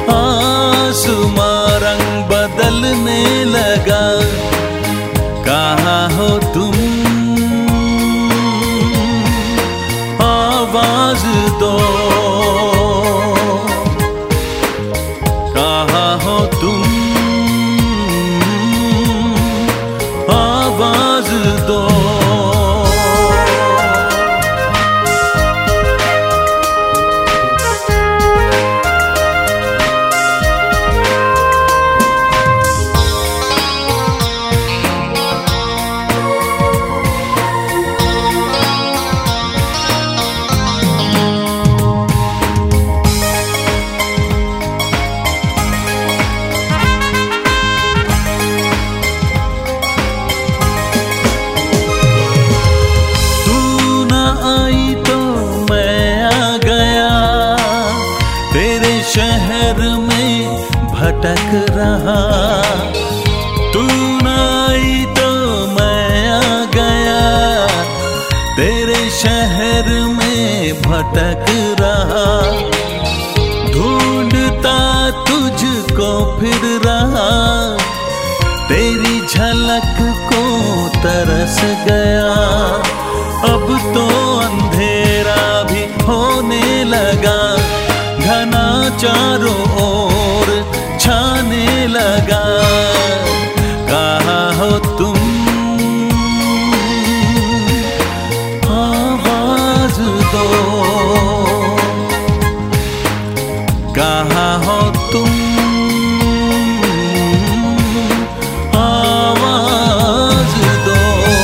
आसमां रंग बदलने लगा, कहाँ हो तुम, आवाज दो, कहाँ हो तुम, आवाज दो। शहर में भटक रहा, तू न आई तो मैं आ गया, तेरे शहर में भटक रहा, ढूंढता तुझको फिर रहा, तेरी झलक को तरस गया, अब तो अंधेरा भी होने लगा, घना चारों ओर छाने लगा, कहाँ हो तुम, आवाज दो, कहाँ हो तुम, आवाज दो।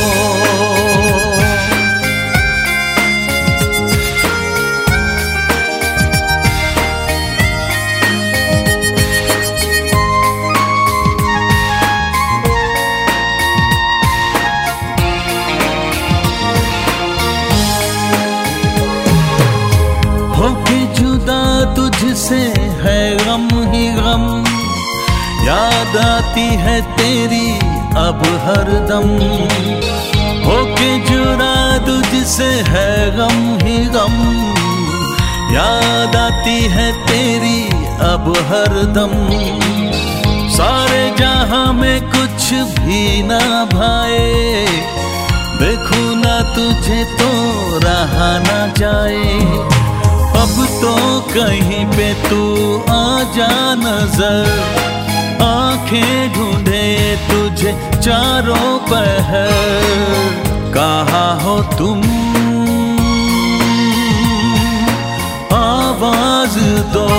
होके जुदा तुझसे है गम ही गम, याद आती है तेरी अब हरदम, होके जुदा तुझसे है गम ही गम, याद आती है तेरी अब हरदम, सारे जहां में कुछ भी ना भाए, देखूं ना तुझे तो रहा ना जाए, अब तो कहीं पे तू आ जा नजर, आंखें ढूंढे तुझे चारों पहर, कहाँ हो तुम, आवाज दो,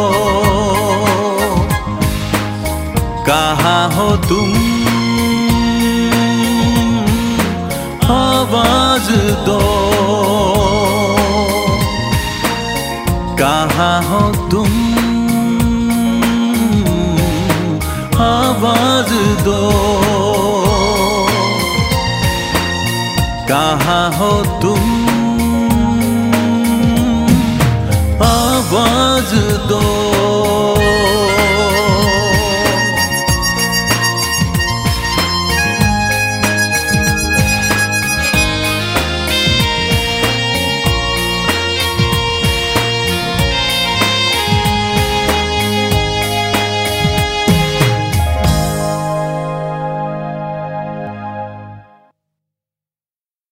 कहाँ हो तुम, आवाज दो, कहाँ हो तुम, आवाज दो, कहाँ हो तुम, आवाज दो।